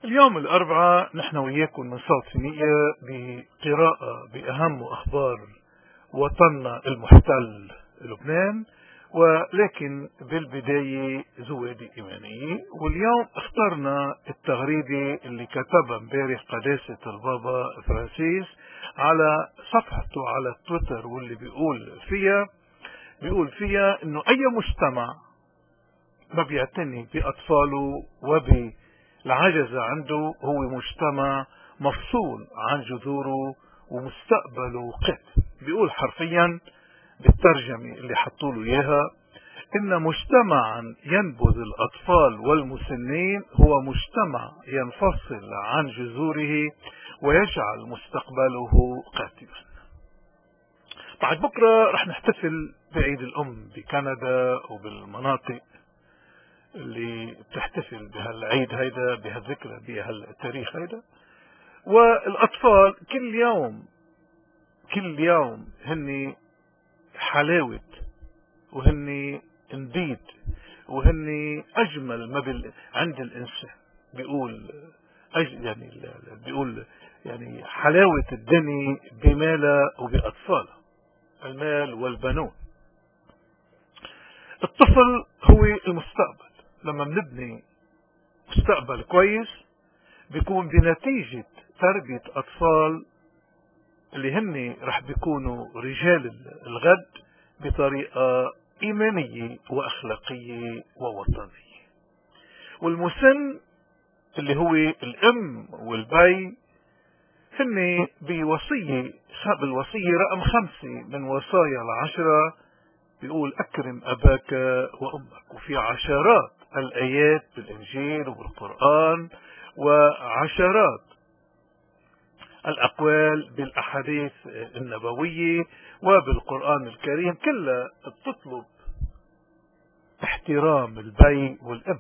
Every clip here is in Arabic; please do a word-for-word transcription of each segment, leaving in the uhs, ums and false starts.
اليوم الأربعاء نحن وياكم من صوت سنية بقراءة بأهم أخبار وطننا المحتل لبنان، ولكن بالبداية زوادي إيمانية. واليوم اخترنا التغريدة اللي كتبها امبارح قداسة البابا فرانسيس على صفحته على التويتر، واللي بيقول فيها بيقول فيها انه اي مجتمع ما بيعتني بأطفاله وبالعجز عنده هو مجتمع مفصول عن جذوره ومستقبله قت. بيقول حرفيا بالترجمة اللي حطوا له اياها ان مجتمعا ينبذ الاطفال والمسنين هو مجتمع ينفصل عن جذوره ويجعل مستقبله قاتلا. بعد بكرة رح نحتفل بعيد الام بكندا وبالمناطق اللي بتحتفل بهالعيد هيدا، بهالذكرى، بهالتاريخ هيدا. والاطفال كل يوم كل يوم هن حلاوة وهن نبيت وهن اجمل ما بال... عند الانسان. بيقول أج... يعني بيقول يعني حلاوة الدنيا بمالها وبأطفالها، المال والبنون. الطفل هو المستقبل. لما بنبني مستقبل كويس بيكون بنتيجة تربية أطفال اللي هن رح بيكونوا رجال الغد بطريقة إيمانية وأخلاقية ووطنية. والمسن اللي هو الأم والبي هن بوصية بالوصية رقم خمسة من وصايا العشرة بيقول أكرم أباك وأمك. وفي عشرات الآيات بالإنجيل وبالقرآن وعشرات الأقوال بالأحاديث النبوية وبالقرآن الكريم كلها بتطلب احترام البي والأم،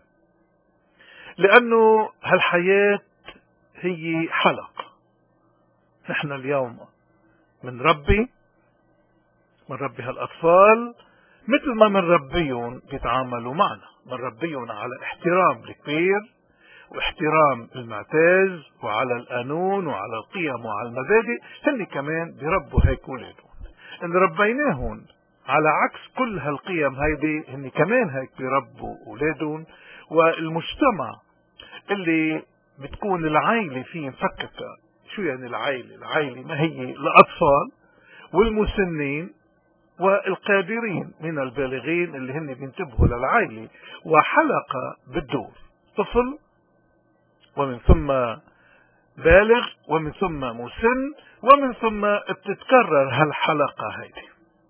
لأنه هالحياة هي حلقة. نحن اليوم من ربي من ربي هالأطفال مثل ما من ربيهم بيتعاملوا معنا، من ربيهم على احترام الكبير واحترام المعتاز وعلى القانون وعلى القيم وعلى المبادئ. هن كمان بيربوا هيك ولادهم. ان ربيناهم على عكس كل هالقيم هيدي هن كمان هيك بيربوا اولادهم. والمجتمع اللي بتكون العائلة فيه مفككة. شو يعني العائلة؟ العائلة ما هي الأطفال والمسنين والقادرين من البالغين اللي هن بينتبهوا للعائلة، وحلقة بالدور، طفل ومن ثم بالغ ومن ثم مسن ومن ثم بتتكرر هالحلقة هيدي.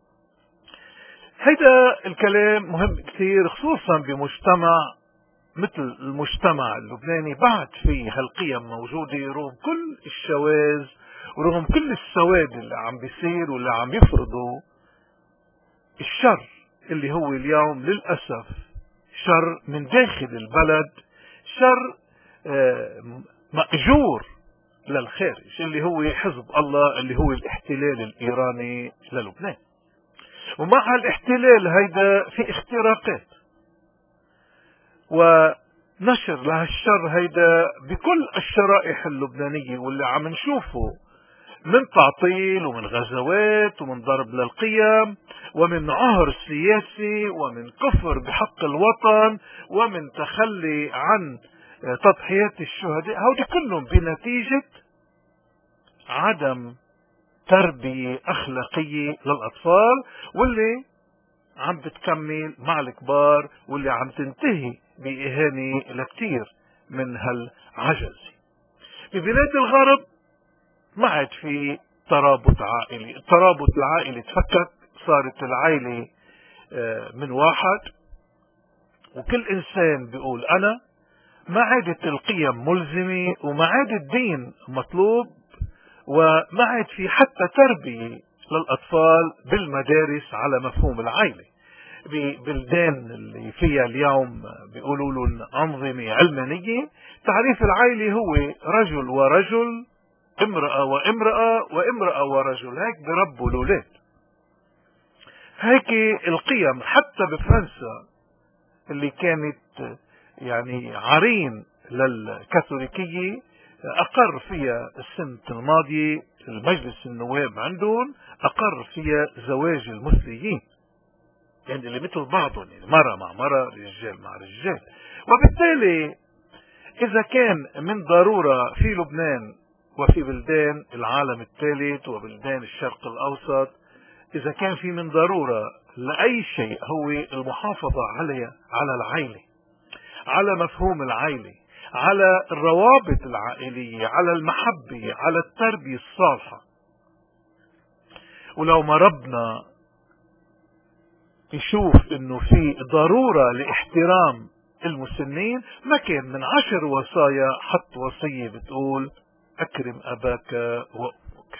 هيدا الكلام مهم كثير، خصوصا بمجتمع مثل المجتمع اللبناني بعد فيه هالقيم موجودة رغم كل الشواذ ورغم كل السواد اللي عم بيصير واللي عم يفرضوا الشر اللي هو اليوم للأسف شر من داخل البلد، شر مأجور للخارج اللي هو حزب الله اللي هو الاحتلال الإيراني للبنان. ومع الاحتلال هيدا في اختراقات ونشر لهالشر هيدا بكل الشرائح اللبنانية، واللي عم نشوفه من تعطيل ومن غزوات ومن ضرب للقيم ومن عهر سياسي ومن كفر بحق الوطن ومن تخلي عن تضحيات الشهداء. هودي كلهم بنتيجة عدم تربية أخلاقية للأطفال، واللي عم بتكمل مع الكبار، واللي عم تنتهي بإهانة لكتير من هالعجز. ببلاد الغرب ما عاد في ترابط عائلي. الترابط العائلي تفكك، صارت العائلة من واحد وكل إنسان بيقول أنا. ما عادت القيم ملزمة وما عاد الدين مطلوب وما عاد في حتى تربية للأطفال بالمدارس على مفهوم العائلة. ببلدان اللي فيها اليوم بيقولوا لهم أنظمة علمانية، تعريف العائلة هو رجل ورجل، امرأة وامرأة، وامرأة ورجل. هيك بربوا الأولاد، هيك القيم. حتى بفرنسا اللي كانت يعني عرين للكاثوليكية أقر فيها السنة الماضية المجلس النواب عندهم، أقر فيها زواج المثليين، يعني اللي مثل بعضهم، يعني مرة مع مرة، رجال مع رجال. وبالتالي إذا كان من ضرورة في لبنان وفي بلدان العالم الثالث وبلدان الشرق الأوسط، إذا كان في من ضرورة لأي شيء هو المحافظة على على العائلة، على مفهوم العائلة، على الروابط العائلية، على المحبة، على التربية الصالحة. ولو ما ربنا يشوف انه في ضرورة لاحترام المسنين، ما كان من عشر وصايا حط وصية بتقول اكرم اباك وامك.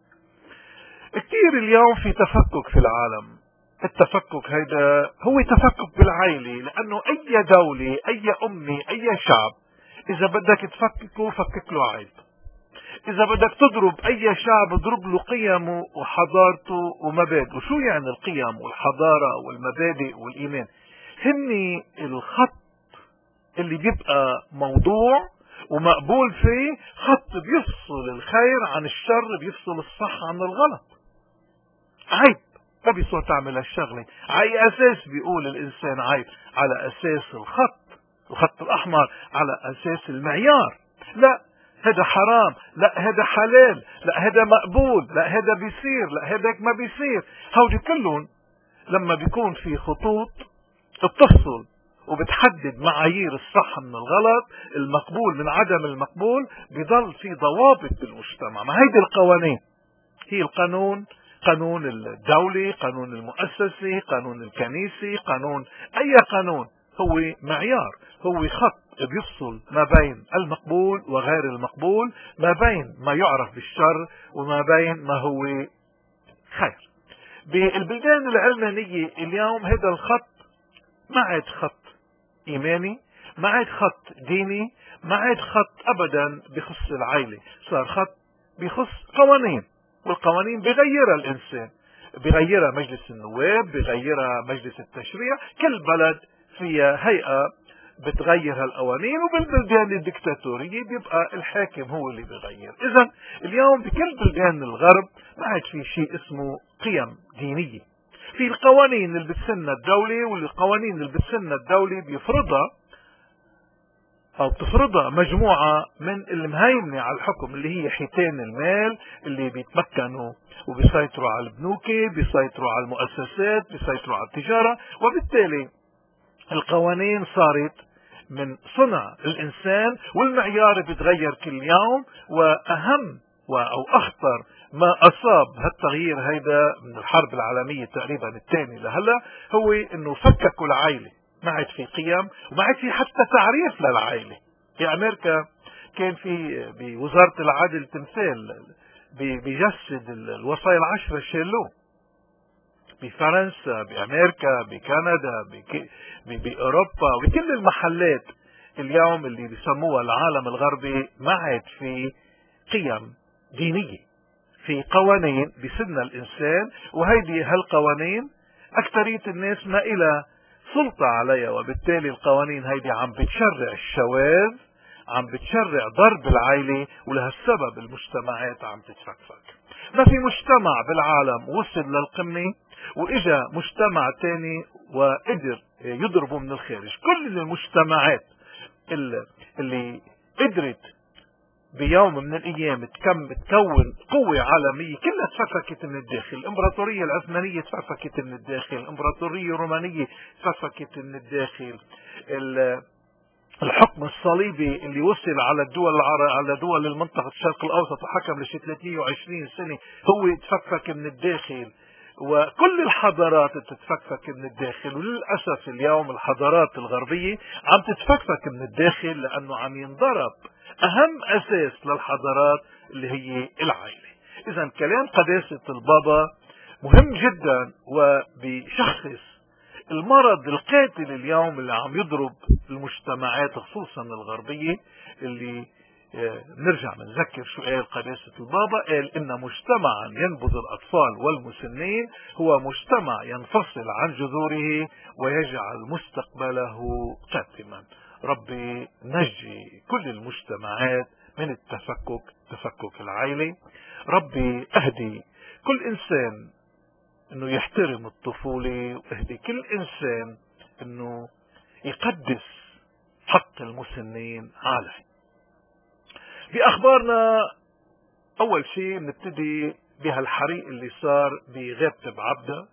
كتير اليوم في تفكك في العالم. التفكك هيدا هو تفكك بالعائلة، لانه اي دولة، اي امة، اي شعب اذا بدك تفككه فكك له عيب. اذا بدك تضرب اي شعب اضرب له قيمه وحضارته ومبادئه. شو يعني القيم والحضارة والمبادئ والايمان؟ هني الخط اللي بيبقى موضوع ومقبول فيه، خط بيفصل الخير عن الشر، بيفصل الصح عن الغلط. عيب ما بيصير تعمل هالشغله. على اساس بيقول الانسان عيب؟ على اساس الخط، الخط الاحمر، على اساس المعيار. لا هذا حرام، لا هذا حلال، لا هذا مقبول، لا هذا بيصير، لا هذاك ما بيصير. هودي كلهم لما بيكون في خطوط بتفصل وبتحدد معايير الصح من الغلط، المقبول من عدم المقبول، بيضل في ضوابط بالمجتمع. ما هيدي القوانين، هي القانون، قانون الدولي، قانون المؤسسي، قانون الكنيسي، قانون اي قانون هو معيار، هو خط بيفصل ما بين المقبول وغير المقبول، ما بين ما يعرف بالشر وما بين ما هو خير. بالبلدان العلمانية اليوم هذا الخط ما عاد خط ايماني، ما عاد خط ديني، ما عاد خط ابدا بخص العائلة، صار خط بخص قوانين، والقوانين بغيرها الانسان، بغيرها مجلس النواب، بغيرها مجلس التشريع. كل بلد فيها هيئة بتغير هالقوانين، وبالبلدان الدكتاتورية بيبقى الحاكم هو اللي بيغير. اذا اليوم بكل بلدان الغرب ما عاد في شيء اسمه قيم دينية. في القوانين اللي بتسنها الدولة، والقوانين اللي بتسنها الدولة بيفرضها او بتفرضها مجموعة من المهيمنة على الحكم، اللي هي حيتان المال اللي بيتمكنوا وبيسيطروا على البنوك، بيسيطروا على المؤسسات، بيسيطروا على التجارة. وبالتالي القوانين صارت من صنع الانسان، والمعيار بيتغير كل يوم. واهم او اخطر ما اصاب هالتغيير هيدا من الحرب العالمية تقريبا الثانية لهلا، هو انه فككوا العائلة. ما عاد في قيم، وما عاد في حتى تعريف للعائلة. في امريكا كان في بوزارة العدل تمثال بيجسد الوصايا العشرة شالوه. بفرنسا، بامريكا، بكندا، باوروبا، وبكل المحلات اليوم اللي بيسموها العالم الغربي ما عاد في قيم دينية، في قوانين بسن الانسان. وهيدي هالقوانين اكثرية الناس ما إلى سلطة عليها، وبالتالي القوانين هيدي عم بتشرع الشواذ، عم بتشرع ضرب العائلة، ولهالسبب المجتمعات عم تتفكفك. ما في مجتمع بالعالم وصل للقمة واجا مجتمع تاني وقدر يضربه من الخارج. كل المجتمعات اللي قدرت بيوم من الايام تكون قوة عالمية كلها تفككت من الداخل. الامبراطورية العثمانية تفككت من الداخل، الامبراطورية الرومانية تفككت من الداخل، الحكم الصليبي اللي وصل على الدول على دول المنطقة الشرق الاوسط وحكم لشي ثلاثمية وعشرين سنة هو تفكك من الداخل. وكل الحضارات تتفكفك من الداخل، وللأسف اليوم الحضارات الغربية عم تتفكفك من الداخل، لأنه عم ينضرب أهم أساس للحضارات اللي هي العائلة. إذا كلام قداسة البابا مهم جدا، وبيشخص المرض القاتل اليوم اللي عم يضرب المجتمعات خصوصا الغربية. اللي نرجع بنذكر شو قال قداسة البابا، قال إن مجتمعا ينبذ الأطفال والمسنين هو مجتمع ينفصل عن جذوره ويجعل مستقبله كاتما. ربي نجي كل المجتمعات من التفكك، تفكك العائلي. ربي اهدي كل انسان انه يحترم الطفولة، واهدي كل انسان انه يقدس حق المسنين عليه. بأخبارنا أول شيء بنبتدي بهالحريق اللي صار بغابة بعبدة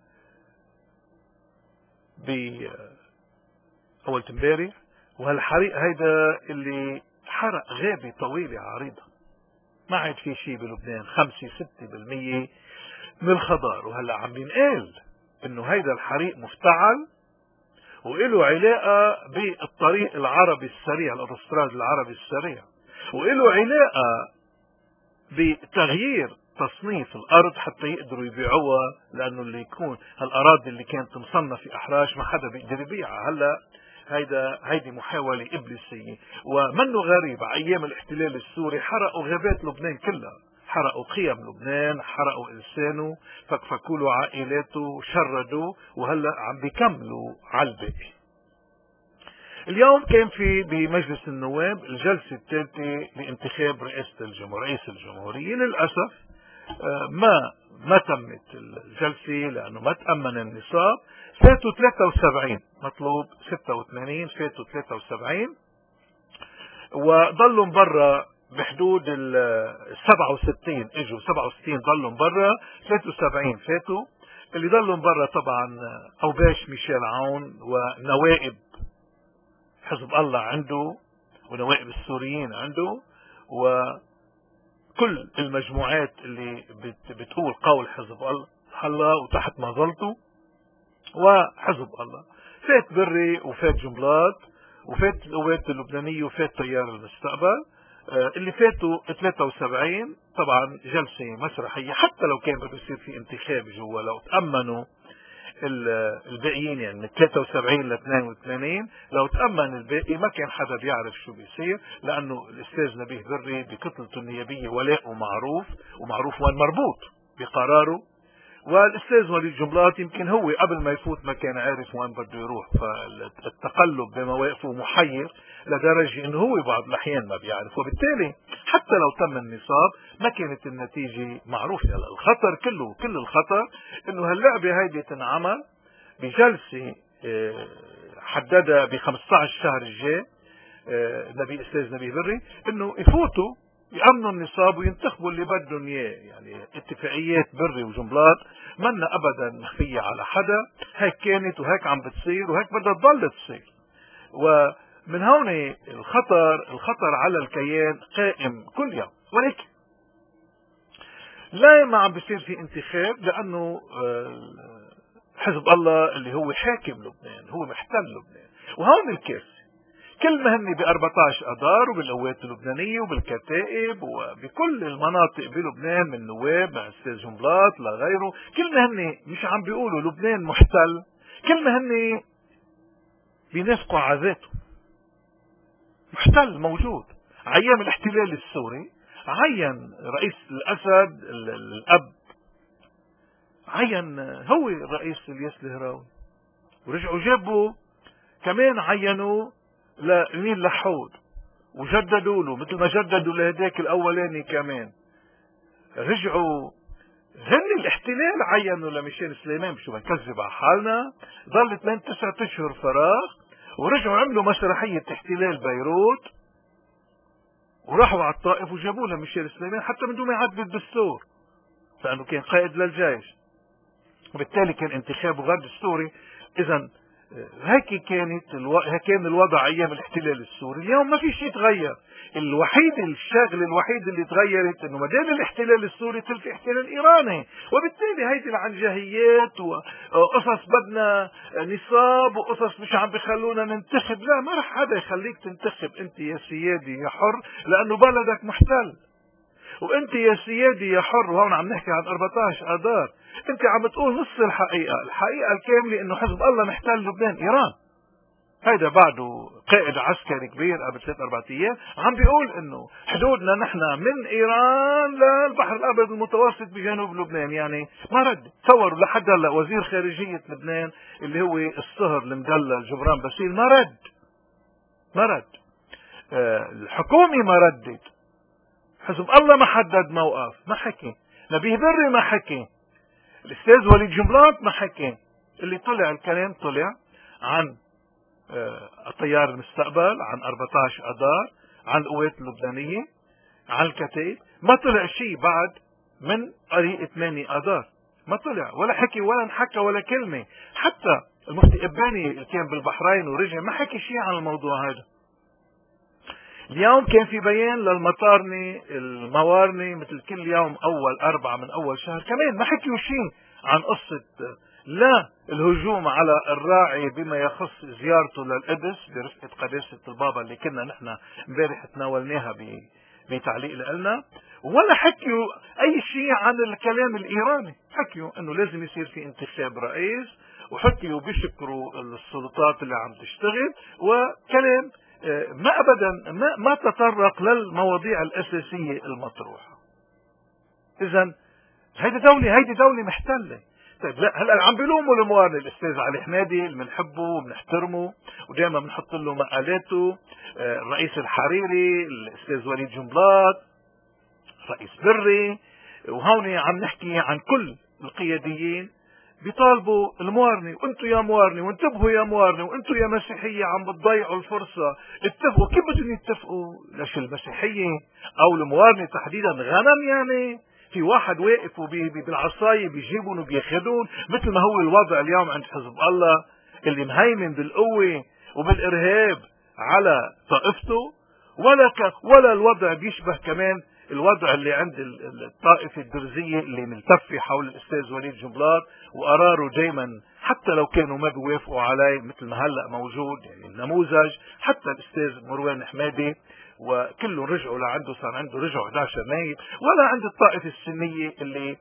بأول امبارح، وهالحريق هيدا اللي حرق غابة طويلة عريضة. ما عاد في شيء بلبنان، خمسة ستة بالمية من الخضار. وهلا عم بينقال انه هيدا الحريق مفتعل وإله علاقة بالطريق العربي السريع، الاوتوستراد العربي السريع، وإله علاقة بتغيير تصنيف الارض حتى يقدروا يبيعوها، لانه اللي يكون هالاراضي اللي كانت مصنفة احراش ما حدا بيقدر يبيعها. هلا هيدا هيدي محاولة ابليسية، ومنه غريب. ايام الاحتلال السوري حرقوا غابات لبنان كلها، حرقوا قيم لبنان، حرقوا انسانه، فكفكوا له عائلاته، شردوا، وهلا عم بيكملوا على الباقي. اليوم كان في بمجلس النواب الجلسة الثالثة لانتخاب رئاسة الجمهورية، رئيس الجمهورية. للأسف ما ما تمت الجلسة لأنه ما تأمن النصاب. فاتوا ثلاثة وسبعين، مطلوب ستة وثمانين، فاتوا ثلاثة وسبعين، وضلوا برا بحدود ال سبعة وستين، اجوا سبعة وستين ضلوا برا، ثلاثة وسبعين فاتوا. اللي ضلوا برا طبعا أوباش ميشيل عون ونوائب حزب الله عنده، ونوائب السوريين عنده، وكل المجموعات اللي بتقول قول حزب الله وتحت مظلته وحزب الله. فات بري وفات جنبلاط وفات القوات اللبنانية وفات تيار المستقبل. اللي فاتوا ثلاثة وسبعين طبعا جلسة مسرحية. حتى لو كان بده يصير في انتخاب جوا، لو تأمنوا الباقيين يعني من ثلاثة وسبعين ل اثنين وثمانين، لو تأمن الباقي ما كان حدا بيعرف شو بيصير، لأنه الأستاذ نبيه بري بكتلته النيابية ولاءه معروف، ومعروف وين مربوط بقراره. والأستاذ وليد جنبلاط يمكن هو قبل ما يفوت ما كان عارف وين بده يروح، فالتقلب بمواقفه محير لدرجة انه هو بعض الأحيان ما بيعرف. وبالتالي حتى لو تم النصاب ما كانت النتيجة معروفة. الخطر كله، كل الخطر انه هاللعبة هيدي تنعمل بجلسة حددها ب خمسة عشر شهر الجاي نبي استاذ نبيه بري، انه يفوتوا يأمنوا النصاب وينتخبوا اللي بدهم اياه. يعني اتفاقيات بري وجنبلاط منا ابدا مخفية على حدا، هيك كانت وهيك عم بتصير وهيك بدها تضل تصير. ومن هون الخطر، الخطر على الكيان قائم كل يوم. ولكن لا ما عم بيصير في انتخاب، لانه حزب الله اللي هو حاكم لبنان هو محتل لبنان. وهون الكارثة، كل ما هن ب أربعة عشر اذار وبالقوات اللبنانيه وبالكتائب وبكل المناطق بلبنان من نواب مع استاذ جنبلاط لغيره، كل ما هن مش عم بيقولوا لبنان محتل، كل ما هن بينافقوا على ذاته. محتل موجود. ايام الاحتلال السوري عين رئيس الاسد الاب، عين هو الرئيس الياس الهراوي، ورجعوا جابوا كمان عينوا لمين لحود وجددوا له مثل ما جددوا لهداك الاولاني كمان. رجعوا هن الاحتلال عينوا لميشيل سليمان، شو بنكذب على حالنا؟ ضل ثمان تسعة اشهر فراغ، ورجعوا عملوا مسرحية احتلال بيروت، وراحوا على الطائف وجابوا لميشيل سليمان حتى من دون ما يعدل الدستور، لانه كان قائد للجيش، وبالتالي كان انتخابه غير دستوري. اذا هيك كانت الو... هيك كان الوضع ايام الاحتلال السوري. اليوم ما في شيء تغير. الوحيد الشغل الوحيد اللي تغيرت انه ما دام الاحتلال السوري طلع في احتلال ايراني، وبالتالي هيدي العنجهيات وقصص بدنا نصاب وقصص مش عم بخلونا ننتخب. لا، ما رح حدا يخليك تنتخب انت يا سيادي يا حر، لانه بلدك محتل. وانت يا سيادي يا حر، وهون عم نحكي عن أربعة عشر اذار، انت عم تقول نص الحقيقة. الحقيقة الكاملة انه حزب الله محتل لبنان، ايران. هيدا بعده قائد عسكري كبير قبل ثلاث اربع ايام عم بيقول انه حدودنا نحن من ايران للبحر الابيض المتوسط بجنوب لبنان. يعني ما رد. تصوروا لحد هلا وزير خارجية لبنان اللي هو الصهر المدلل جبران باسيل ما رد، ما رد. آه الحكومة ما ردت. حزب الله ما حدد موقف، ما حكي. نبيه بري ما حكي. الاستاذ وليد جنبلاط ما حكي. اللي طلع الكلام طلع عن آه التيار المستقبل، عن أربعة عشر اذار، عن القوات اللبنانية، عن الكتائب. ما طلع شيء بعد من طريق ثمانية اذار. ما طلع ولا حكي ولا انحكى ولا كلمة. حتى المفتي اباني اللي كان بالبحرين ورجع ما حكي شيء عن الموضوع هذا. اليوم كان في بيان للمطارني الموارني مثل كل يوم اول اربعة من اول شهر، كمان ما حكيوا شيء عن قصة لا الهجوم على الراعي بما يخص زيارته للقدس برفقة قداسة البابا اللي كنا نحن امبارح تناولناها بتعليق لنا، ولا حكيوا اي شيء عن الكلام الايراني. حكيوا انه لازم يصير في انتخاب رئيس، وحكيوا بيشكروا السلطات اللي عم تشتغل، وكلام ما ابدا ما, ما تطرق للمواضيع الاساسيه المطروحه. اذا هيدي دوله هيدي دوله محتله. طيب لا هلا عم بيلوموا الموارنه الاستاذ علي حمادي اللي بنحبه وبنحترمه ودائما بنحط له مقالاته، الرئيس الحريري الاستاذ وليد جنبلاط، رئيس بري، وهون عم نحكي عن كل القياديين بيطالبوا الموارنة، وانتم يا موارنة وانتبهوا يا موارنة وانتم يا مسيحية عم بتضيعوا الفرصة، اتفقوا. كيف بدهم يتفقوا؟ ليش المسيحية او الموارنة تحديدا غنم يعني؟ في واحد واقف بالعصاية بيجيبون وبياخذون، مثل ما هو الوضع اليوم عند حزب الله اللي مهيمن بالقوة وبالارهاب على طائفته، ولا ك... ولا الوضع بيشبه كمان الوضع اللي عند الطائفة الدرزية اللي ملتفة حول الأستاذ وليد جنبلاط وقراره دايما حتى لو كانوا ما بيوافقوا عليه، مثل ما هلأ موجود يعني النموذج. حتى الأستاذ مروان حمادي وكلهم رجعوا لعنده، صار عنده رجعوا إحدى عشر نايب. ولا عند الطائفة السنية اللي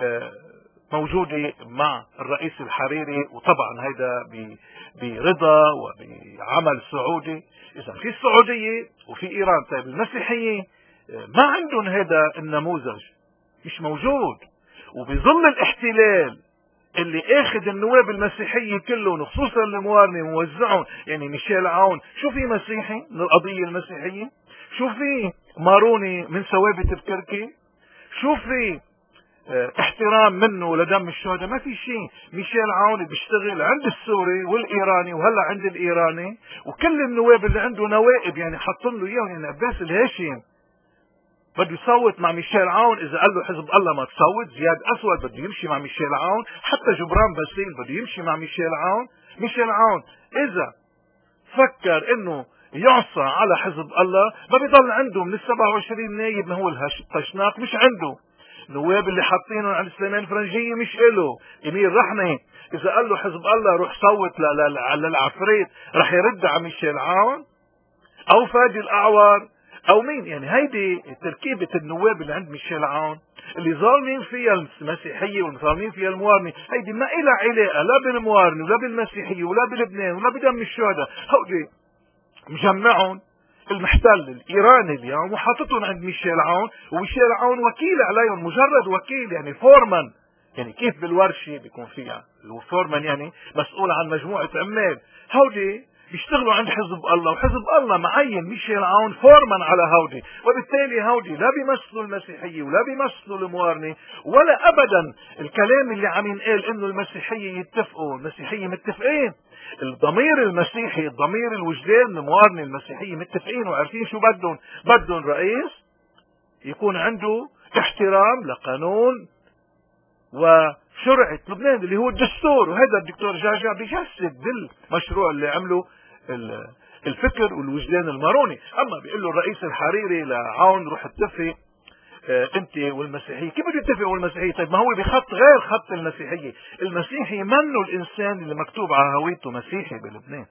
موجودة مع الرئيس الحريري، وطبعا هيدا برضا وبعمل سعودي. إذا في السعودية وفي إيران. طيب المسيحية ما عندهم هذا النموذج، مش موجود. وبظل الاحتلال اللي اخذ النواب المسيحية كلهم وخصوصا الموارنة موزعهم، يعني ميشيل عون شو في مسيحي من القضية المسيحية؟ شو في ماروني من ثوابت بكركي؟ شو في اه احترام منه لدم الشهداء؟ ما في شيء. ميشيل عون بيشتغل عند السوري والايراني وهلا عند الايراني، وكل النواب اللي عنده نوائب يعني حاطين له اياه. يعني عباس الهاشم بده يصوت مع ميشيل عون، اذا قال له حزب الله ما تصوت. زياد اسود بده يمشي مع ميشيل عون. حتى جبران باسيل بده يمشي مع ميشيل عون. ميشيل عون اذا فكر انه يعصى على حزب الله ما بيضل عنده من السبعة وعشرين نايب. ما هو الطشناق مش عنده. النواب اللي حاطينهم عند سليمان فرنجية مش إله. امير رحمة اذا قال له حزب الله روح صوت للعفريت رح يرد على ميشيل عون او فادي الاعور او مين. يعني هيدي تركيبة النواب اللي عند ميشيل عون اللي ظالمين فيها المسيحية وظالمين فيها الموارنة. هيدي ما إلها علاقة لا بالموارنة ولا بالمسيحية ولا بلبنان ولا بدم الشهداء. هودي مجمعهم المحتل الايراني اليوم وحاططهم عند ميشيل عون، وميشيل عون وكيل عليهم، مجرد وكيل يعني فورمان. يعني كيف بالورشة بيكون فيها الفورمان يعني مسؤول عن مجموعة عمال. هودي بيشتغلوا عند حزب الله، وحزب الله معين ميشيل عون فورمان على هودي. وبالتالي هودي لا بيمثلوا المسيحية ولا بيمثلوا الموارنة ولا ابدا الكلام اللي عم ينقال انه المسيحية يتفقوا. المسيحية متفقين، الضمير المسيحي الضمير الوجدان الموارنة المسيحية متفقين وعارفين شو بدهم. بدهم رئيس يكون عنده احترام لقانون وشرعة لبنان اللي هو الدستور. وهذا الدكتور جعجع بيجسد بالمشروع اللي عمله الفكر والوجدان الماروني. اما بيقول له الرئيس الحريري لعون روح اتفق اه انت والمسيحية. كيف بده يتفق والمسيحية؟ طيب ما هو بخط غير خط المسيحية. المسيحي منه الانسان اللي مكتوب على هويته مسيحي بلبنان.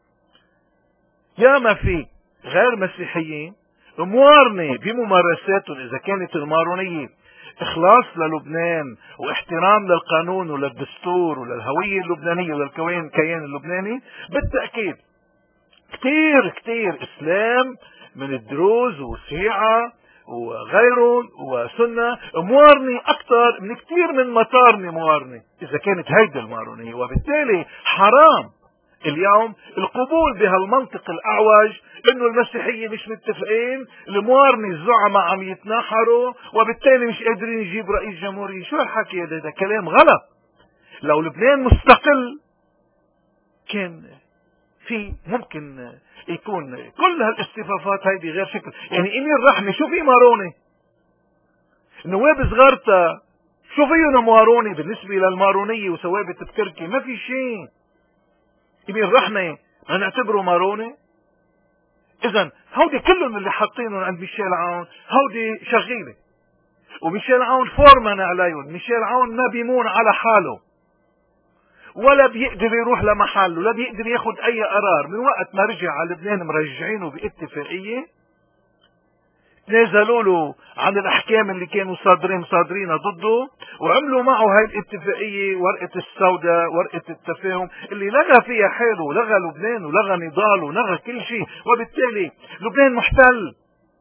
يا ما في غير مسيحيين موارنة بممارساتهم، اذا كانت المارونية اخلاص للبنان واحترام للقانون وللدستور وللهوية اللبنانية وللكيان الكيان اللبناني، بالتأكيد كتير كتير اسلام من الدروز والشيعة وغيرهم وسنة موارنة اكثر من كتير من مطارنة موارنة اذا كانت هيدا المارونية. وبالتالي حرام اليوم القبول بهالمنطق الأعوج انه المسيحية مش متفقين، الموارنة الزعماء عم يتناحروا وبالتالي مش قادرين يجيب رئيس جمهورية. شو هالحكي هذا؟ ده كلام غلط. لو لبنان مستقل كان في ممكن يكون كل هالاصطفافات هيدي غير شكل. يعني امير رحمة شو في مارونة؟ نواب صغارتا شو فيهم مارونة بالنسبة للمارونية وثوابت بتركي؟ ما في شيء. امير رحمة ما نعتبره مارونة؟ اذا هودي كلهم اللي حاطينهم عند ميشيل عون هودي شغيلة، وميشيل عون فورمان عليهم. ميشيل عون ما بيمون على حاله ولا بيقدر يروح لمحله ولا بيقدر ياخد اي قرار. من وقت ما رجع على لبنان مرجعينه باتفاقية، تنازلوا له عن الاحكام اللي كانوا صادرين صادرينها ضده، وعملوا معه هاي الاتفاقية ورقة السوداء، ورقة التفاهم اللي لغى فيها حاله، لغى لبنان ولغى نضاله ولغى كل شيء. وبالتالي لبنان محتل،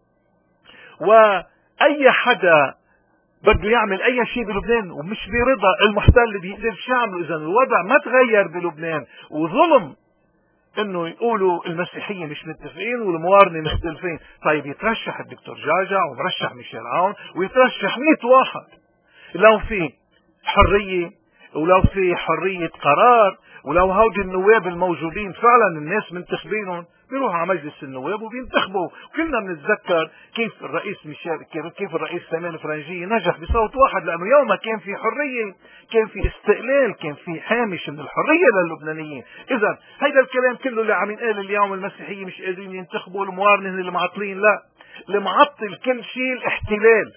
واي حدا بده يعمل اي شيء بلبنان ومش برضا المحتل بيقدرش يعمله. اذا الوضع ما تغير بلبنان، وظلم انه يقولوا المسيحيين مش متفقين والموارنة مختلفين. طيب يترشح الدكتور جعجع ومرشح ميشيل عون ويترشح مئة واحد، لو في حرية ولو في حرية قرار، ولو هودي النواب الموجودين فعلا الناس منتخبينهم بيروحوا على مجلس النواب وبينتخبوا. كلنا بنتذكر كيف الرئيس ميشيل كيف الرئيس سليمان الفرنجي نجح بصوت واحد، لانه يوم كان في حرية، كان في استقلال، كان في هامش من الحرية للبنانيين. اذا هيدا الكلام كله اللي عم ينقال اليوم المسيحيين مش قادرين ينتخبوا، الموارنة اللي معطلين، لا، اللي معطل كل شيء الاحتلال.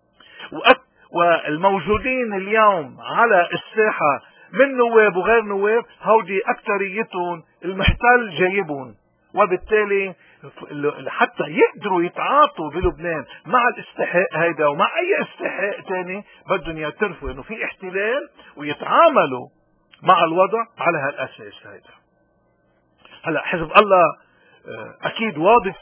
وأك والموجودين اليوم على الساحة من نواب وغير نواب هودي اكثريتهم المحتل جايبهم، وبالتالي حتى يقدروا يتعاطوا بلبنان مع الاستحقاق هيدا ومع اي استحقاق تاني بدهم يعترفوا انه في احتلال ويتعاملوا مع الوضع على هالاساس هيدا. هلا حزب الله اكيد واضح،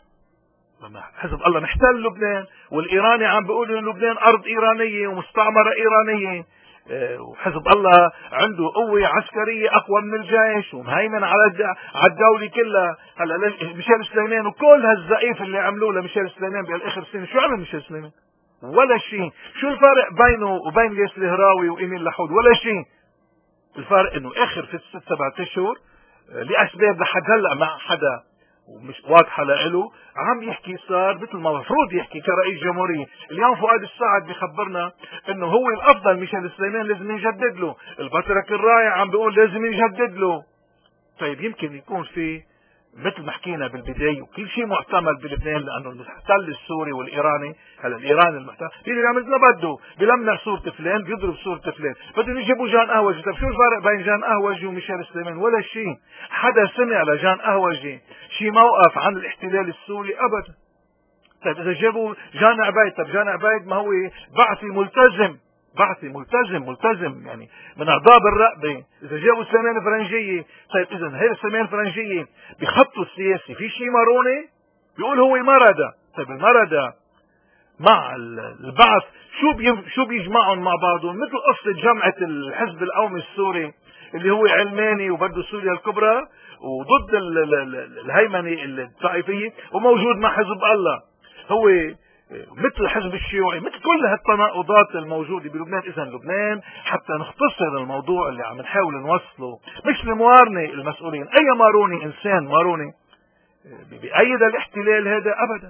حزب الله محتل لبنان، والايراني عم بيقول ان لبنان ارض ايرانيه ومستعمره ايرانيه، وحزب الله عنده قوه عسكريه اقوى من الجيش ومهيمن على على الدوله كلها. هلا ميشيل سليمان وكل هالزقيف اللي عملوه لميشيل سليمان بالاخر سنه، شو عمل ميشيل سليمان؟ ولا شيء. شو الفرق بينه وبين ليس الهراوي وإيميل لحود؟ ولا شيء. الفرق انه اخر في الست سبعة اشهر لاسباب لحد هلا مع حدا ومش واضحه له عم يحكي صار مثل ما المفروض يحكي كرئيس جمهوريه. اليوم فؤاد السعد بخبرنا انه هو الافضل ميشيل سليمان لازم يجدد له، البطرك الرائع عم بيقول لازم يجدد له. طيب يمكن يكون في مثل ما حكينا بالبدايه وكل شيء محتمل بلبنان، لانه المحتل السوري والايراني، هلا الايراني المحتل بيقدر يعمل مثل ما بده، بيلمع صوره فلان بيضرب صوره فلان، بدهم يجيبوا جان قهوجي. طيب شو الفرق بين جان قهوجي وميشيل سليمان؟ ولا شيء. حدا سمع لجان قهوجي شي موقف عن الاحتلال السوري؟ ابدا. طيب اذا جابوا جان عبيد، طيب جان عبيد ما هو بعثي ملتزم، بعثي ملتزم ملتزم يعني من اعضاء الرقبه. اذا جابوا سليمان الفرنجيه، طيب اذا هي سليمان الفرنجيه بخطه السياسي في شيء ماروني بيقول هو مرده. طيب المرده مع البعث شو بي شو بيجمعهم مع بعضهم؟ مثل قصه جمعه الحزب القومي السوري اللي هو علماني وبده سوريا الكبرى وضد الهيمنه الطائفيه، وموجود مع حزب الله هو مثل الحزب الشيوعي، مثل كل هالتناقضات الموجوده بلبنان. اذا لبنان حتى نختصر الموضوع اللي عم نحاول نوصله، مش الموارنه المسؤولين، اي ماروني انسان ماروني بأيد الاحتلال هذا ابدا.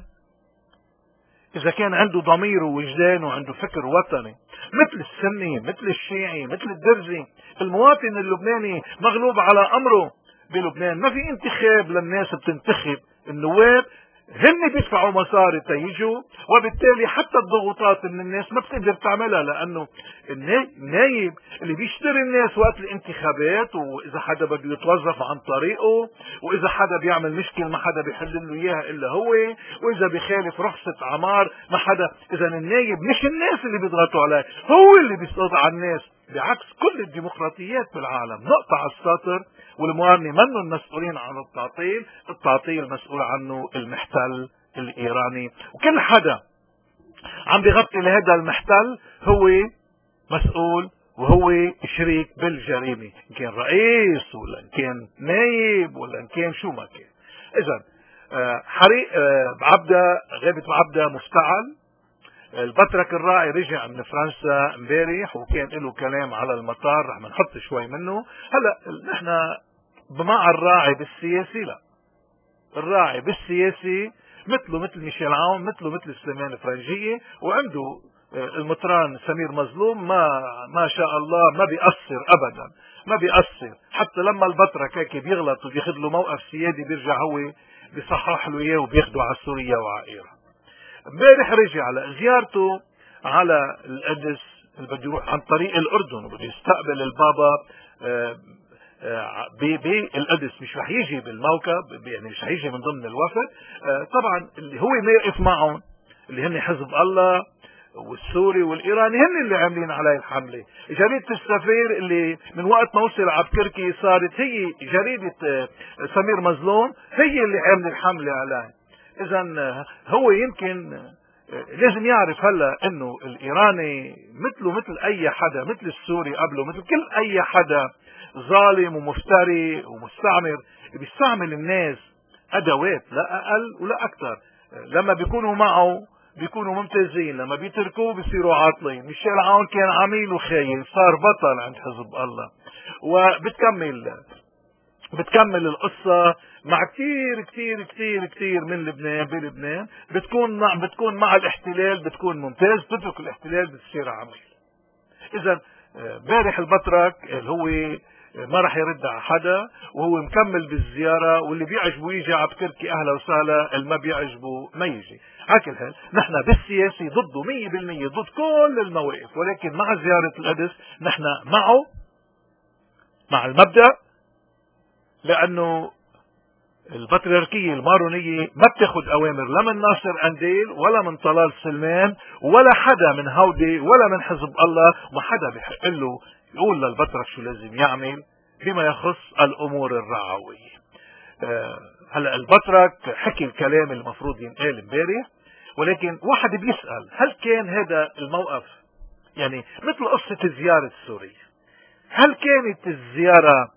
اذا كان عنده ضمير ووجدان وعنده فكر وطني مثل السني مثل الشيعي مثل الدرزي، المواطن اللبناني مغلوب على امره بلبنان. ما في انتخاب للناس بتنتخب النواب، هن بيدفعوا مصاري تيجوا، وبالتالي حتى الضغوطات من الناس ما بتقدر تعملها، لانه النايب اللي بيشتري الناس وقت الانتخابات، واذا حدا بده يتوظف عن طريقه، واذا حدا بيعمل مشكل ما حدا بيحل له اياها الا هو، واذا بيخالف رخصة عمار ما حدا. اذا النايب مش الناس اللي بيضغطوا عليه، هو اللي بيضغط على الناس، بعكس كل الديمقراطيات بالعالم. نقطة على السطر. والموارنة منهم المسؤولين عن التعطيل، التعطيل مسؤول عنه المحتل الإيراني، وكل حدا عم بيغطي لهذا المحتل هو مسؤول وهو شريك بالجريمة، إن كان رئيس ولا إن كان نايب ولا إن كان شو ما كان. إذا حريق بعبدة، غيبة بعبدة مفتعل. البطرك الراعي رجع من فرنسا امبارح وكان له كلام على المطار، رح نحط شوي منه. هلا نحن بمع الراعي بالسياسي لا، الراعي بالسياسي مثله مثل ميشيل عون، مثله مثل سليمان الفرنجية، وعنده المطران سمير مظلوم ما ما شاء الله ما بيقصر ابدا، ما بيقصر. حتى لما البطرك هيك بيغلط وبياخذ له موقف سيادي بيرجع هو بيصحح له اياه وبياخده على سوريا وعلى ايران. امبارح رجع على زيارته على القدس اللي بده يروح عن طريق الاردن وبده يستقبل البابا بالقدس، مش رح يجي بالموكب، يعني مش رح يجي من ضمن الوفد. طبعا اللي هو واقف معهم اللي هن حزب الله والسوري والايراني هن اللي عاملين عليه الحمله. جريده السفير اللي من وقت ما وصل عبكركي صارت هي جريده سمير مظلوم هي اللي عامله الحمله عليه. اذا هو يمكن لازم يعرف هلا انه الايراني مثله مثل اي حدا، مثل السوري قبله، مثل كل اي حدا ظالم ومفتري ومستعمر، بيستعمل الناس ادوات لا اقل ولا اكثر. لما بيكونوا معه بيكونوا ممتازين، لما بيتركوه بيصيروا عاطلين. ميشيل عون كان عميل وخاين، صار بطل عند حزب الله. وبتكمل بتكمل القصة مع كتير كتير كتير كتير من لبنان بلبنان، بتكون مع بتكون مع الاحتلال بتكون ممتاز، بتترك الاحتلال بتصير عميل. اذا بارح البطرك اللي هو ما راح يرد على حدا وهو مكمل بالزيارة، واللي بيعجبه يجي على بكركي اهلا وسهلا، اللي ما بيعجبه ما يجي. على كل حال نحن بالسياسي ضده مية بالمية، ضد كل المواقف، ولكن مع زيارة القدس نحن معه مع المبدأ، لانه البطريركية المارونية ما بتاخد اوامر لا من ناصر قنديل ولا من طلال سلمان ولا حدا من هودي ولا من حزب الله، وما حدا بيحق له يقول للبطرك شو لازم يعمل بما يخص الامور الرعوية. أه هلا البطرك حكي الكلام المفروض ينقال امبارح، ولكن واحد بيسأل هل كان هذا الموقف يعني مثل قصة زيارة سوريا، هل كانت الزيارة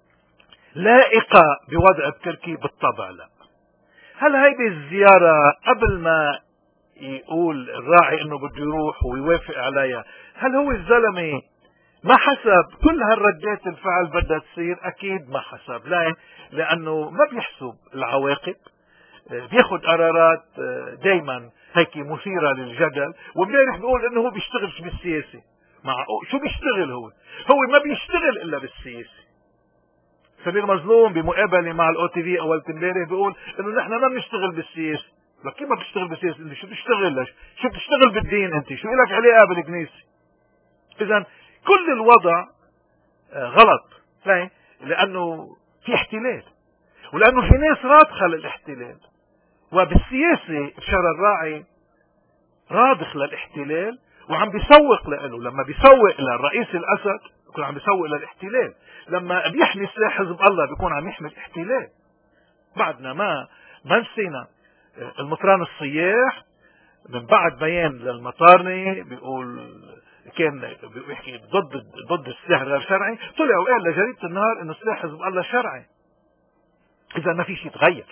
لائقة بوضع بكركي؟ بالطبع لا. هل هيدي الزيارة قبل ما يقول الراعي انه بده يروح ويوافق عليها، هل هو الزلمة ما حسب كل هالردات الفعل بدها تصير؟ اكيد ما حسب. لا، لانه ما بيحسب العواقب، بياخد قرارات دايما هيك مثيرة للجدل. وامبارح بيقول انه هو بيشتغلش بالسياسة. معقول شو بيشتغل؟ هو هو ما بيشتغل الا بالسياسة. سمير مظلوم بمقابله مع الاو تي في اول امبارح بيقول انه نحن ما بنشتغل بالسياسه. لك كيف ما بتشتغل بالسياسه؟ انت شو بتشتغل؟ ليش؟ شو بتشتغل بالدين؟ انت شو لك علاقه بالكنيسه؟ اذا كل الوضع غلط. ليه؟ لانه في احتلال، ولانه في ناس رادخه للاحتلال. وبالسياسه بشار الراعي رادخ للاحتلال وعم بيسوق له. لما بيسوق للرئيس الاسد بيكون عم بيسوق للاحتلال، لما بيحمي سلاح حزب الله بيكون عم يحمي الاحتلال. بعدنا ما ما نسينا المطران الصياح من بعد بيان للمطارني بيقول كان بيحكي ضد ضد السلاح غير شرعي، طلع وقال لجريدة النهار انه سلاح حزب الله شرعي. اذا ما في شيء يتغير،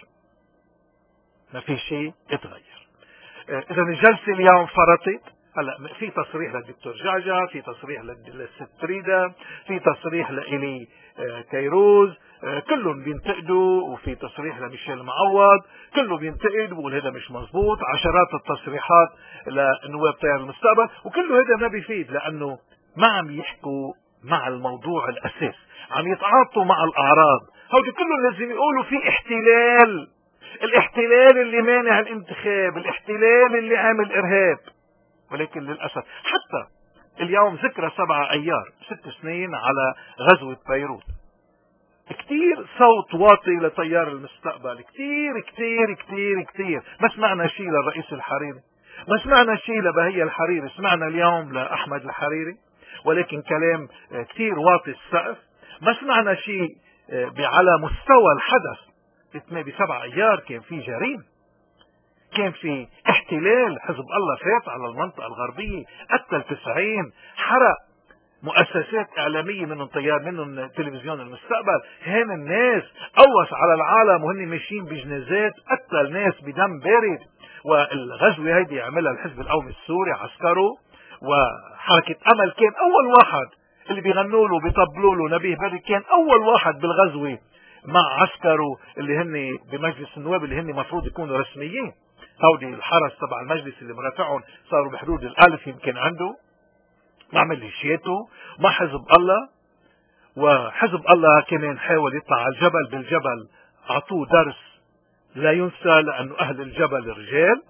ما في شيء يتغير. اذا الجلسة اليوم فرطت. هلا في تصريح للدكتور جعجع، في تصريح للست فريدة، في تصريح لإلي كيروز، كلهم بينتقدوا، وفي تصريح لميشيل معوض كله بينتقد بيقول هذا مش مزبوط. عشرات التصريحات لنواب تيار المستقبل، وكله هذا ما بيفيد، لانه ما عم يحكوا مع الموضوع الاساس، عم يتعاطوا مع الاعراض. هودي كله لازم يقولوا في احتلال، الاحتلال اللي مانع الانتخاب، الاحتلال اللي عامل ارهاب. ولكن للأسف حتى اليوم ذكرى سبعة أيار ست سنين على غزوة بيروت، كتير صوت واطي لتيار المستقبل، كتير كتير كتير كتير. ما سمعنا شيء للرئيس الحريري، ما سمعنا شيء لبهية الحريري، سمعنا اليوم لأحمد الحريري ولكن كلام كتير واطي السقف. ما سمعنا شيء على مستوى الحدث بسبعة أيار. كان في جريمة، كان في احتلال، حزب الله فات على المنطقة الغربية، قتل تسعين، حرق مؤسسات إعلامية، منهم طيار، منهم تلفزيون المستقبل. هين الناس قوص على العالم وهن ماشيين بجنازات، قتل ناس بدم بارد. والغزوة هيدي عملها الحزب القومي السوري، عسكره وحركة أمل كان أول واحد اللي بيغنوا له بيطبلوا له نبيه بري، كان أول واحد بالغزوة مع عسكره اللي هن بمجلس النواب اللي هن مفروض يكونوا رسميين. هودي الحرس تبع المجلس اللي مرافعهم صاروا بحدود الألف يمكن عنده، مع ميليشياته، مع حزب الله. وحزب الله كمان حاول يطلع على الجبل، بالجبل أعطوه درس لا ينسى، لأنه أهل الجبل رجال.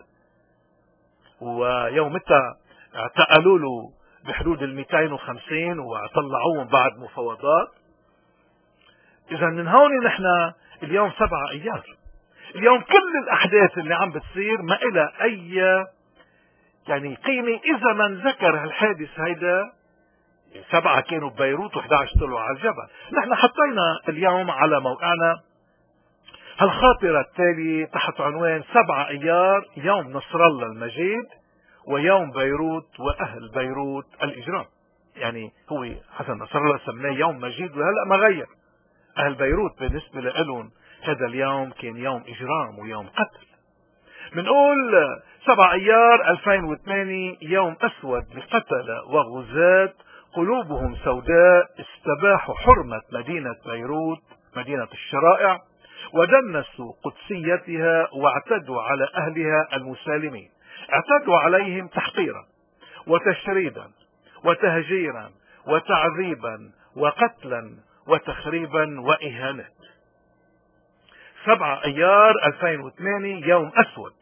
ويومتها اعتقلوا له بحدود ال مئتين وخمسين وطلعوهم بعد مفاوضات. إذا من هون نحن اليوم سبعة أيار. اليوم كل الأحداث اللي عم بتصير ما إلها أي يعني قيمة إذا من ذكر هالحادث هيدا. سبعة كانوا ببيروت وإحدى عشر طلعوا على الجبل. نحن حطينا اليوم على موقعنا هالخاطرة التالية تحت عنوان سبعة أيار، يوم نصر الله المجيد ويوم بيروت وأهل بيروت الإجرام. يعني هو حسن نصر الله سماه يوم مجيد وهلأ ما غير. أهل بيروت بالنسبة لهم هذا اليوم كان يوم إجرام ويوم قتل. بنقول سبعة أيار ألفين وثمانية يوم أسود لقتلة وغزاة قلوبهم سوداء استباحوا حرمة مدينة بيروت مدينة الشرائع، ودنسوا قدسيتها واعتدوا على أهلها المسالمين. اعتدوا عليهم تحقيرا وتشريدا وتهجيرا وتعذيبا وقتلا وتخريبا وإهانة. سبعة أيار ألفين وثمانية يوم أسود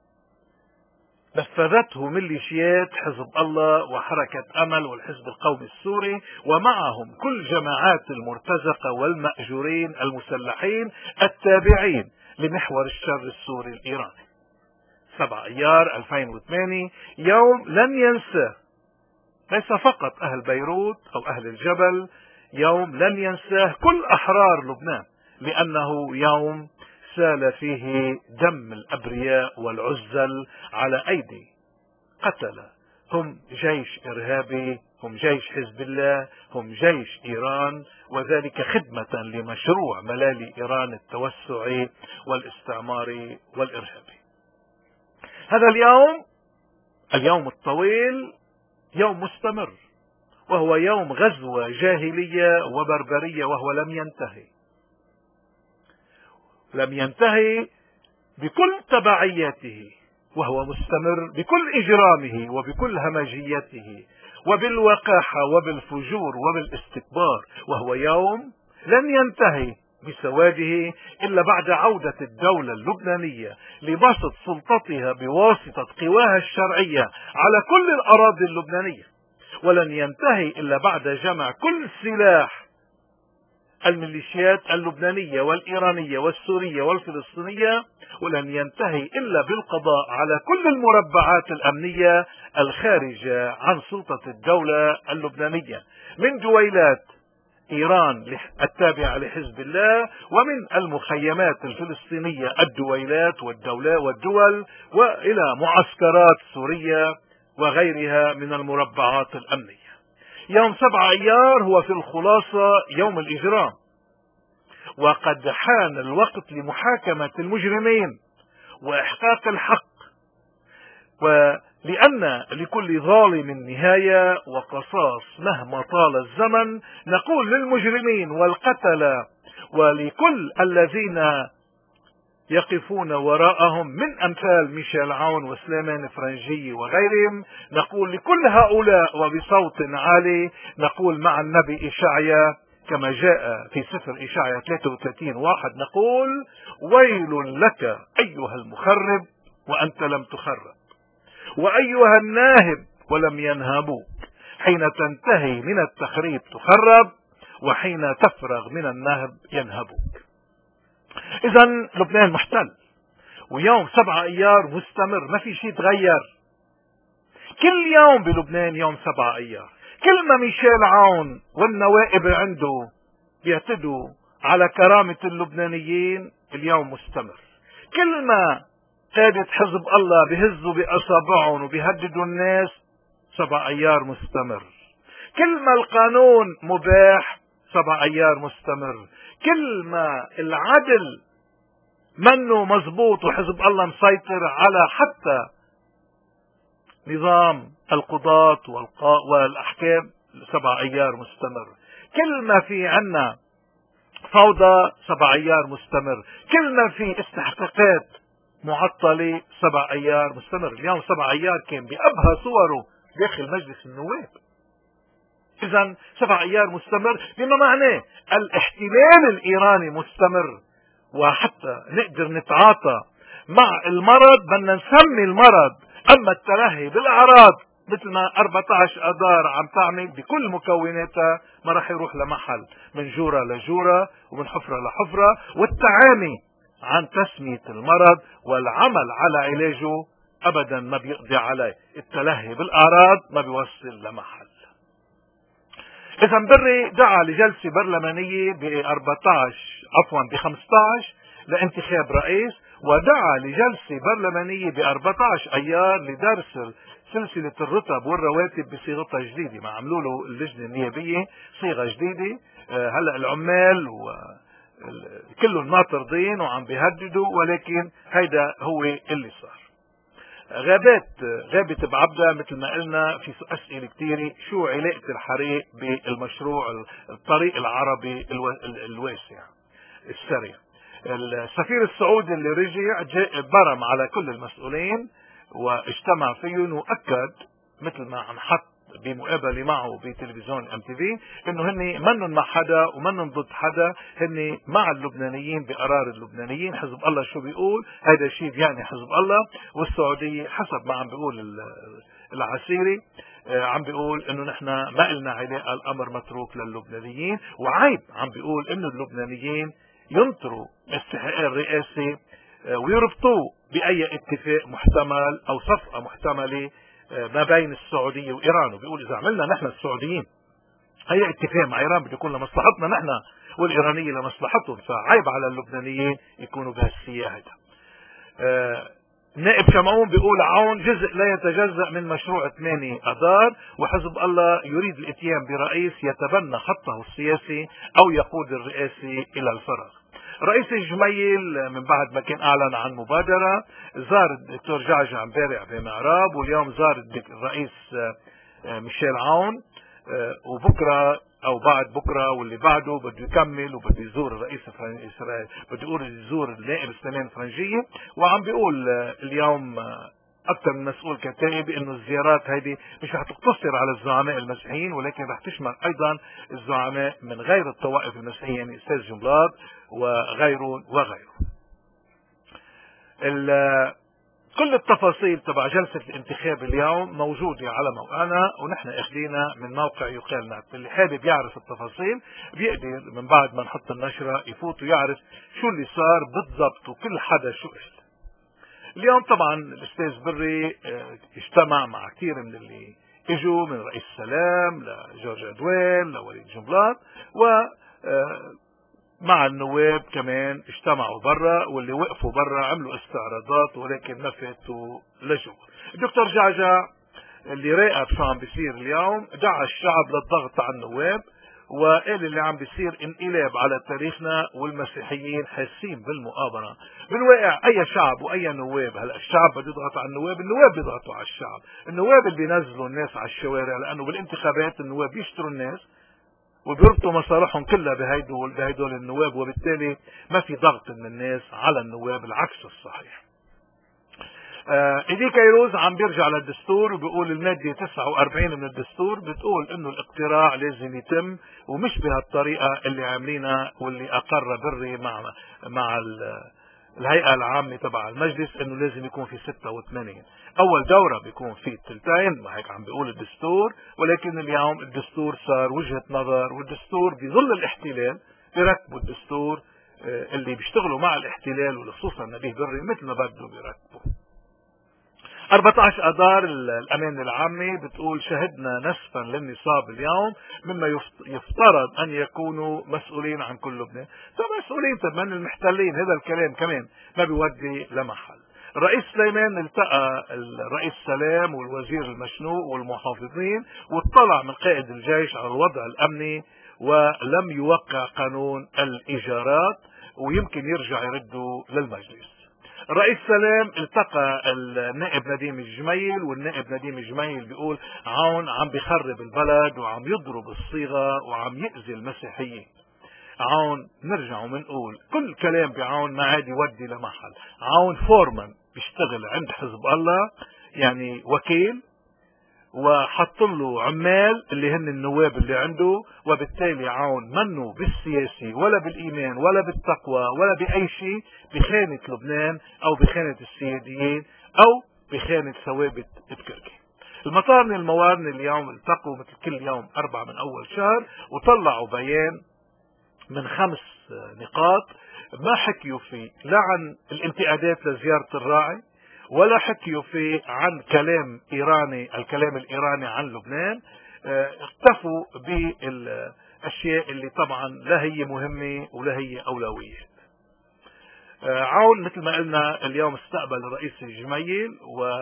نفذته ميليشيات حزب الله وحركة أمل والحزب القومي السوري، ومعهم كل جماعات المرتزقة والمأجورين المسلحين التابعين لمحور الشر السوري الإيراني. سبعة أيار ألفين وثمانية يوم لن ينساه ليس فقط أهل بيروت أو أهل الجبل، يوم لن ينساه كل أحرار لبنان، لأنه يوم سال فيه دم الأبرياء والعزل على أيدي قتلة هم جيش إرهابي، هم جيش حزب الله، هم جيش إيران، وذلك خدمة لمشروع ملالي إيران التوسعي والاستعماري والإرهابي. هذا اليوم اليوم الطويل يوم مستمر، وهو يوم غزوة جاهلية وبربرية، وهو لم ينتهي لم ينتهي بكل تبعياته، وهو مستمر بكل إجرامه وبكل همجيته وبالوقاحة وبالفجور وبالاستكبار، وهو يوم لن ينتهي بسواده إلا بعد عودة الدولة اللبنانية لبسط سلطتها بواسطة قواها الشرعية على كل الأراضي اللبنانية، ولن ينتهي إلا بعد جمع كل سلاح الميليشيات اللبنانية والإيرانية والسورية والفلسطينية، ولن ينتهي إلا بالقضاء على كل المربعات الأمنية الخارجة عن سلطة الدولة اللبنانية من دويلات إيران التابعة لحزب الله، ومن المخيمات الفلسطينية الدويلات والدولة والدول، وإلى معسكرات سوريا وغيرها من المربعات الأمنية. يوم سبعة أيار هو في الخلاصة يوم الإجرام، وقد حان الوقت لمحاكمة المجرمين وإحقاق الحق، ولأن لكل ظالم نهاية وقصاص مهما طال الزمن، نقول للمجرمين والقتلة ولكل الذين يقفون وراءهم من أمثال ميشيل عون وسليمان فرنجي وغيرهم، نقول لكل هؤلاء وبصوت عالي نقول مع النبي إشعيا كما جاء في سفر إشعيا ثلاثة وثلاثين واحد، نقول ويل لك أيها المخرب وأنت لم تخرب، وأيها الناهب ولم ينهبوك، حين تنتهي من التخريب تخرب، وحين تفرغ من النهب ينهبوك. إذا لبنان محتل، ويوم سبعة أيار مستمر، ما في شيء تغير. كل يوم بلبنان يوم سبعة أيار، كل ما ميشيل عون والنوائب عنده بيعتدوا على كرامة اللبنانيين اليوم مستمر. كل ما قادة حزب الله بهزوا بأصابعهم وبيهددوا الناس، سبع أيار مستمر. كل ما القانون مباح سبع ايار مستمر. كل ما العدل منه مزبوط وحزب الله مسيطر على حتى نظام القضاة والأحكام سبع أيار مستمر. كل ما في عنا فوضى سبع أيار مستمر. كل ما في استحقاقات معطلة سبع أيار مستمر. اليوم سبع أيار كان بأبهى صوره داخل مجلس النواب. إذن سبع أيار مستمر بما معناه الاحتلال الإيراني مستمر. وحتى نقدر نتعاطى مع المرض بدنا نسمي المرض، أما التلهي بالأعراض مثل ما أربعة عشر أذار عم تعمل بكل مكوناتها ما راح يروح لمحل، من جورة لجورة ومن حفرة لحفرة. والتعامي عن تسمية المرض والعمل على علاجه أبدا ما بيقضي عليه. التلهي بالأعراض ما بيوصل لمحل. إذا بري دعا لجلسة برلمانية ب أربعة عشر عفوا ب خمسة عشر لانتخاب رئيس، ودعا لجلسة برلمانية ب أربعة عشر أيار لدرس سلسلة الرتب والرواتب بصيغتها الجديدة. ما عملوا له اللجنة النيابية صيغة جديدة. هلا العمال وكلهم ناطرين وعم بيهددوا، ولكن هيدا هو اللي صار. غابات غابة بعبدة مثل ما قلنا في أسئلة كثيرة. شو علاقة الحريق بالمشروع الطريق العربي الواسع السريع؟ السفير السعودي اللي رجع برم على كل المسؤولين واجتمع فيهم وأكد مثل ما عم حط بمقابلة معه بتلفزيون ام تي في انه هن منن مع حدا ومنن ضد حدا، هن مع اللبنانيين بقرار اللبنانيين. حزب الله شو بيقول هذا الشيء يعني حزب الله، والسعودية حسب ما عم بيقول العسيري عم بيقول انه نحن ما قلنا علاقة، الامر متروك للبنانيين. وعيب عم بيقول انه اللبنانيين ينطروا استحقاق الرئاسة ويربطوه بأي اتفاق محتمل أو صفقة محتملة ما بين السعودية وإيران. وبيقول إذا عملنا نحن السعوديين أي اتفاق مع إيران بده يكون لمصلحتنا نحن والإيرانية لمصلحتهم، فعيب على اللبنانيين يكونوا بهالسياق هذا. آه نائب شمعون بيقول عون جزء لا يتجزأ من مشروع ثمانية أذار، وحزب الله يريد الاتيان برئيس يتبنى خطه السياسي أو يقود الرئاسة إلى الفراغ. رئيس الجميل من بعد ما كان أعلن عن مبادرة زار الدكتور جعجع امبارح بمعراب، واليوم زار الرئيس ميشيل عون، وبكرة أو بعد بكرة واللي بعده بده يكمل وبده يزور الرئيس الفرنسي، بده يقول يزور النائب السنين الفرنسية. وعم بيقول اليوم أكثر من مسؤول كتائب إنه الزيارات هذه مش رح تقتصر على الزعماء المسيحيين، ولكن رح تشمل أيضا الزعماء من غير الطوائف المسيحية، يعني أستاذ جنبلاط وغيره وغيره. كل التفاصيل تبع جلسة الانتخاب اليوم موجودة على موقعنا، ونحن اخذينا من موقع يقال نت. اللي حابب يعرف التفاصيل بيقدر من بعد ما نحط النشرة يفوت ويعرف شو اللي صار بالضبط وكل حدا شو قال. اليوم طبعا الاستاذ بري اجتمع مع كثير من اللي اجوا، من رئيس السلام لجورج عدوان لوليد جنبلاط، و مع النواب كمان اجتمعوا برا، واللي وقفوا برا عملوا استعراضات ولكن ما فاتوا لجوا. الدكتور جعجع اللي راقب شو عم بيصير اليوم دعا الشعب للضغط على النواب، وقال اللي عم بيصير انقلاب على تاريخنا والمسيحيين حاسين بالمؤامرة. بالواقع اي شعب واي نواب، هلا الشعب بده يضغط على النواب، النواب بيضغطوا على الشعب، النواب اللي بينزلوا الناس على الشوارع، لانه بالانتخابات النواب بيشتروا الناس وبيربطوا مصالحهم كلها بهيدول بهيدول النواب، وبالتالي ما في ضغط من الناس على النواب، العكس الصحيح. آه إيدي كيروز عم بيرجع للدستور وبيقول المادة تسعة وأربعين من الدستور بتقول انه الاقتراع لازم يتم، ومش بهالطريقة اللي عاملينها واللي اقر بري مع مع الهيئة العامة تبع المجلس انه لازم يكون في ستة وثمانين. اول دورة بيكون في الثلثين، ما هيك عم بيقول الدستور، ولكن اليوم الدستور صار وجهة نظر، والدستور بظل الاحتلال بيركبوا الدستور اللي بيشتغلوا مع الاحتلال وخصوصا نبيه بري مثل ما بده بيركبوا. أربعة عشر أذار الأمانة العامة بتقول شهدنا نسفا للنصاب اليوم مما يفترض أن يكونوا مسؤولين عن كل لبنان. طب مسؤولين طب من المحتلين؟ هذا الكلام كمان ما بيودي لمحل. الرئيس سليمان التقى الرئيس سلام والوزير المشنوق والمحافظين، واطلع من قائد الجيش على الوضع الأمني، ولم يوقع قانون الإيجارات، ويمكن يرجع يرده للمجلس. الرئيس سلام التقى النائب نديم الجميل، والنائب نديم الجميل بيقول عون عم بيخرب البلد وعم يضرب الصيغة وعم يأذي المسيحيين. عون نرجع ونقول كل كلام بعون ما عاد يودي لمحل. عون فورمان بيشتغل عند حزب الله، يعني وكيل، وحط له عمال اللي هن النواب اللي عنده، وبالتالي عون منه بالسياسي ولا بالإيمان ولا بالتقوى ولا بأي شيء بخانة لبنان أو بخانة السياديين أو بخانة ثوابت بكركي. المطارنة الموارنة اليوم التقوا مثل كل يوم أربعة من أول شهر، وطلعوا بيان من خمس نقاط ما حكيوا فيه لا عن الانتقادات لزيارة الراعي، ولا حكيوا فيه عن كلام إيراني، الكلام الإيراني عن لبنان. اكتفوا بالأشياء اللي طبعا لا هي مهمة ولا هي أولوية. عون مثل ما قلنا اليوم استقبل الرئيس الجميل،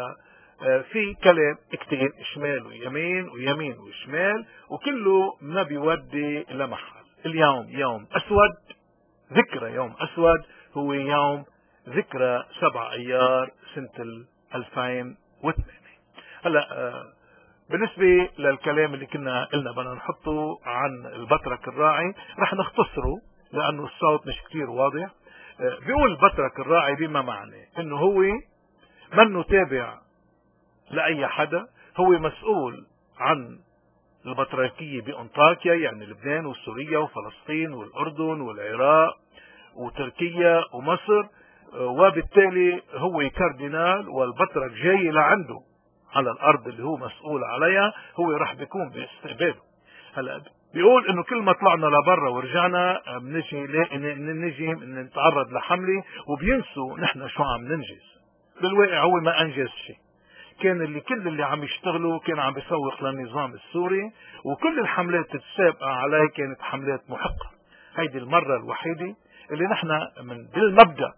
وفي كلام كتير شمال ويمين ويمين وشمال، وكله ما بيودي لمحل. اليوم يوم أسود، ذكرى يوم أسود، هو يوم ذكرى سبعة أيار سنة ألفين واثنين. هلا بالنسبة للكلام اللي كنا قلنا بدنا نحطه عن البطرك الراعي رح نختصره لأنه الصوت مش كتير واضح. بيقول البطرك الراعي بما معنى انه هو منه تابع لأي حدا، هو مسؤول عن البطريركية بأنطاكيا، يعني لبنان وسوريا وفلسطين والأردن والعراق وتركيا ومصر، وبالتالي هو كاردينال، والبطرك جاي لعنده على الأرض اللي هو مسؤول عليها، هو راح بيكون باستقباله. هلا بيقول انه كل ما طلعنا لبرا ورجعنا بنجي نجي نتعرض لحملة، وبينسوا نحن شو عم ننجز. بالواقع هو ما انجز شيء، كان اللي كل اللي عم يشتغلوا كان عم بيسوق للنظام السوري، وكل الحملات السابقة عليه كانت حملات محقة. هيدي المرة الوحيدة اللي نحن من بالمبدأ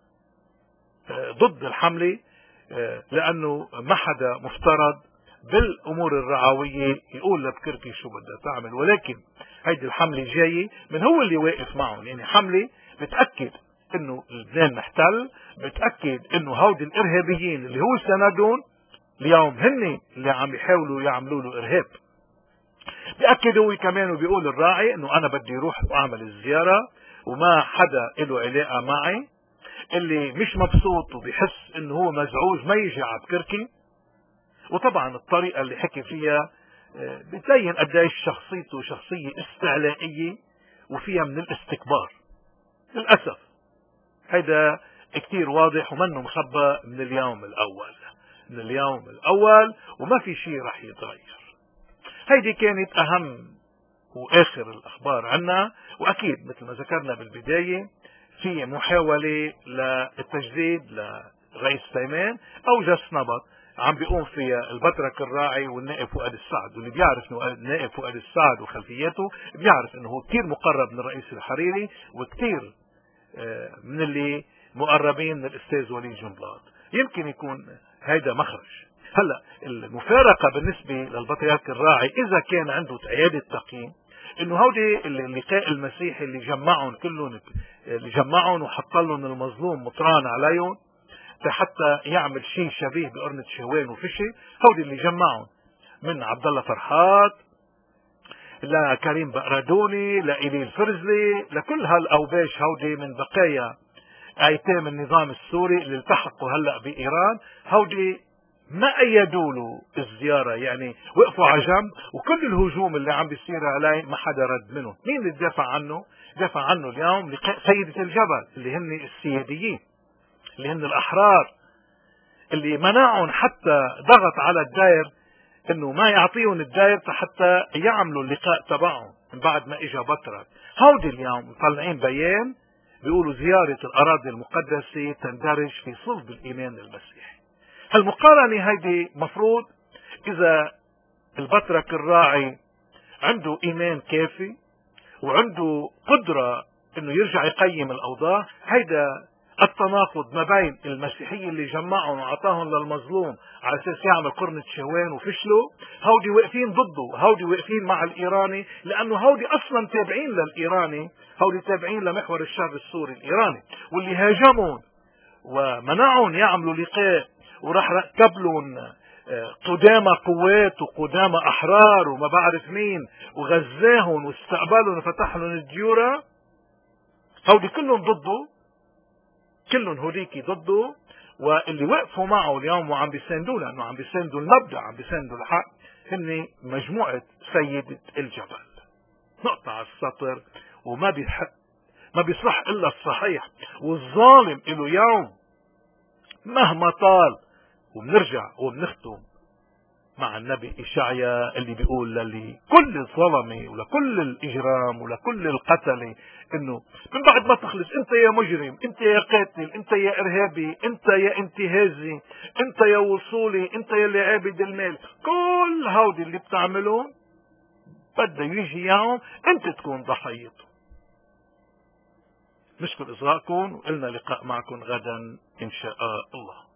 ضد الحملة، لأنه ما حدا مفترض بالأمور الرعوية يقول لبكركي شو بدها تعمل، ولكن هيدي الحملة جاية من هو اللي واقف معهم. يعني حملة بتأكد انه لبنان محتل، بتأكد انه هودي الارهابيين اللي هو سندون اليوم هن اللي عم يحاولوا يعملوا له ارهاب. بيأكد هو كمان وبيقول الراعي انه انا بدي اروح واعمل الزيارة وما حدا له علاقة معي. اللي مش مبسوط وبيحس انه هو مزعوج ما يجي على بكركي. وطبعا الطريقة اللي حكي فيها بتبين قديش شخصيته شخصية استعلائية وفيها من الاستكبار. للأسف هيدا كتير واضح ومنه مخبى من اليوم الأول، من اليوم الأول، وما في شيء رح يتغير. هيدي كانت أهم وآخر الأخبار عنا. وأكيد مثل ما ذكرنا بالبداية في محاولة للتجديد لرئيس سليمان أو جس نبط عم بيقوم فيها البطرك الراعي والنائب فؤاد السعد. واللي بيعرف انه النائب فؤاد السعد وخلفياته بيعرف انه هو كتير مقرب من الرئيس الحريري، وكتير من اللي مقربين من الاستاذ وليد جنبلاط. يمكن يكون هيدا مخرج. هلا المفارقة بالنسبة للبطريرك الراعي إذا كان عنده عيادة تقييم، انه هودي اللقاء المسيحي اللي جمعهم كلهم، اللي جمعهم وحط لهم المظلوم مطران عليهم حتى يعمل شيء شبيه بقرنة شهوان وفشي، هودي اللي جمعهم من عبد الله فرحات لكريم بقردوني لإلي الفرزلي، لكل هالاوباش هودي من بقايا ايتام النظام السوري اللي التحقوا هلا بايران. هودي ما ايدوا له الزياره، يعني وقفوا على جنب، وكل الهجوم اللي عم بيصير عليه ما حدا رد منه. مين اللي دافع عنه؟ دافع عنه اليوم لقاء سيدة الجبل اللي هن السياديين، اللي هن الاحرار، اللي منعهم حتى ضغط على الداير انه ما يعطيهم الداير حتى يعملوا اللقاء تبعهم من بعد ما اجى بطرك. هودي اليوم مطلعين بيان بيقولوا زيارة الاراضي المقدسة تندرج في صلب الايمان المسيحي. هالمقارنة هيدي مفروض اذا البطرك الراعي عنده ايمان كافي وعنده قدرة انه يرجع يقيم الاوضاع، هيدا التناقض ما بين المسيحية اللي جمعهم وعطاهم للمظلوم على اساس يعمل قرنة شوان وفشلوا، هودي واقفين ضده، هودي واقفين مع الايراني، لانه هودي اصلا تابعين للايراني، هودي تابعين لمحور الشر السوري الايراني، واللي هاجمهم ومنعهم يعملوا لقاء وراح ركب لهم قدامى قوات وقدامى احرار وما بعرف مين وغزاهم واستقبلهم وفتح لهم الديورة، هودي كلهم ضده، كلهم هوديكي ضده. واللي وقفوا معه اليوم وعم بيساندوه لانه عم بيساندوا المبدأ، عم بيساندوا الحق، هن مجموعة سيدة الجبل. نقطة على السطر. وما بيحق ما بيصح الا الصحيح، والظالم له يوم مهما طال. وبنرجع وبنختم مع النبي إشعيا اللي بيقول للي كل الظلمة ولكل الإجرام ولكل القتل إنه من بعد ما تخلص أنت يا مجرم، أنت يا قاتل، أنت يا إرهابي، أنت يا انتهازي، أنت يا وصولي، أنت يا اللي عابد المال، كل هودي اللي بتعمله بده يجي يوم أنت تكون ضحيته. نشكر إصغائكم وإلنا لقاء معكم غدا إن شاء الله.